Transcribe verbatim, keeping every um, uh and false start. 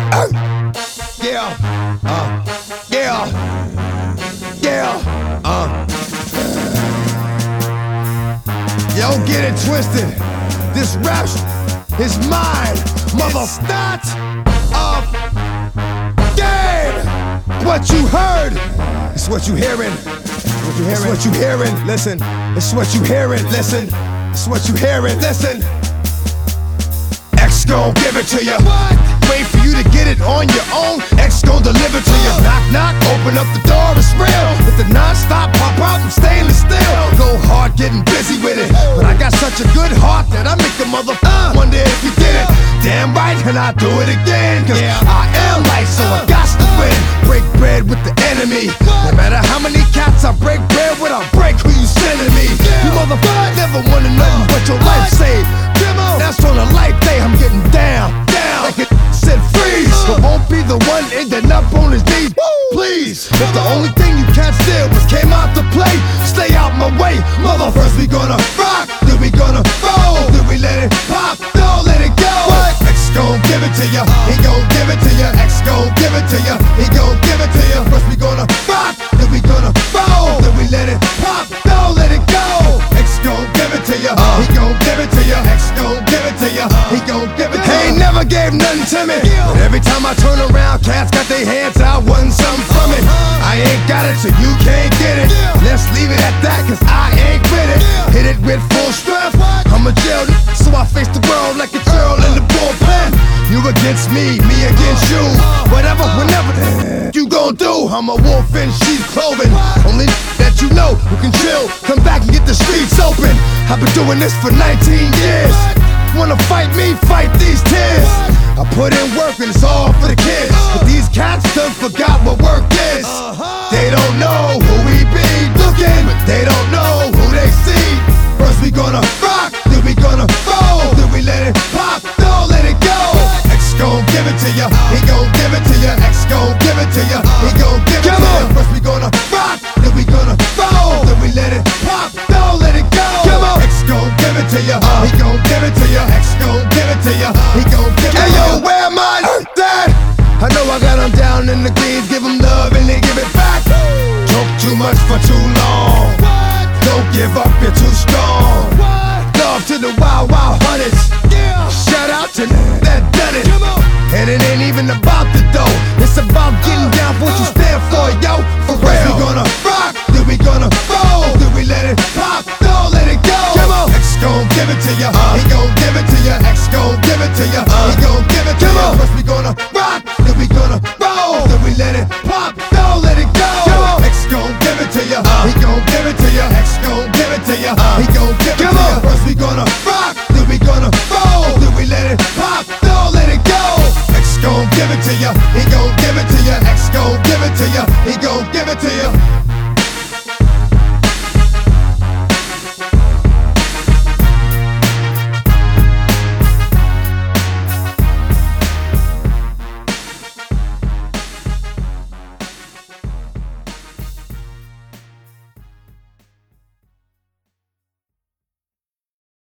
Uh, yeah, uh, yeah, yeah, uh. Yo, get it twisted. This rap is mine, mother. It's not a game. What you heard, it's what you hearing. What you hearing? It's what you hearing. Listen, it's what you hearing. Listen, it's what you hearing. Listen. X gon' give it to ya. Wait for you to get it on your own. X gon' deliver to ya. Knock, knock, open up the door, it's real. With the non-stop pop out and stainless steel. Go hard, getting busy with it. But I got such a good heart that I make the mother uh, wonder if you did it. Damn right, and I do it again. Cause yeah. I am light, so I got to win. Break bread with the enemy. No matter how many cats I break bread with, I break who you sending me. You motherfucker never wanted nothing but your life saved. That's on a life day, I'm getting down, down. Like it said freeze, but won't be the one ending up on his knees. Please, if the only thing you can't steal was came out to play, stay out my way, mother. First we gonna rock, then we gonna roll, then we let it pop, don't let it go. What? X gon' give it to ya, he gon' give it to ya. X gon' give it to ya, he gon' give it to ya. First we gonna rock, then we gonna roll, then we let it pop, don't let it go. X gon' give it to ya, he gon' give it to ya. X gon' give it to ya, he gon' give it to ya. He ain't never gave nothing to me, but every time I turn around, cats got their hands out, wanting something from it. I ain't got it, so you can't get it. Let's leave it at that, cause I ain't with it. Hit it with full strength, I'm a jail, so I face the world like a girl in the bullpen. You against me, me against you. Whatever, whenever you gon' do, I'm a wolf in sheep's clothing. Only that you know who can chill, come back and get the streets open. I've been doing this for nineteen years. Wanna fight me, fight these tears. I put in work and it's all for the kids. But these cats done forgot what work is. They don't know who we be looking, but they don't know who they see. First we gonna rock, then we gonna roll, then we let it pop, don't let it go. X gon' give it to ya, he gon' give it to ya. X gon' give it to ya, he gon' give it to ya. First we gonna rock, then we gonna roll, then we let it pop, don't let it go. X gon' give it to ya, he gon' give it to ya. X gon' give it to ya, he gon' give it to ya. Hey yo, where am I? Dad, I know I got them down in the greens, give them love and they give it back. Talk too much for too long. Don't give up, you're too strong. Love to the wild, wild hunters. Shout out to that done it. And it ain't even about the dough, it's about getting down for what you stand for, yo. For real. We gonna rock, then we gonna roll, then we let it pop, don't let it go. X gon' give it to ya, he gon' give it to ya. X gon' give it to ya, he gon' give it to ya. First we gonna rock, then we gonna roll, then we let it pop, don't let it go. X gon' give it to ya, he gon' give it to ya. X gon' give it to ya, he gon' give it to ya. First we gonna rock, then we gonna roll, then we let it pop, don't let it go. X gon' give it to ya, he gon' give it to ya. X gon' give it to ya, he gon' give it to ya.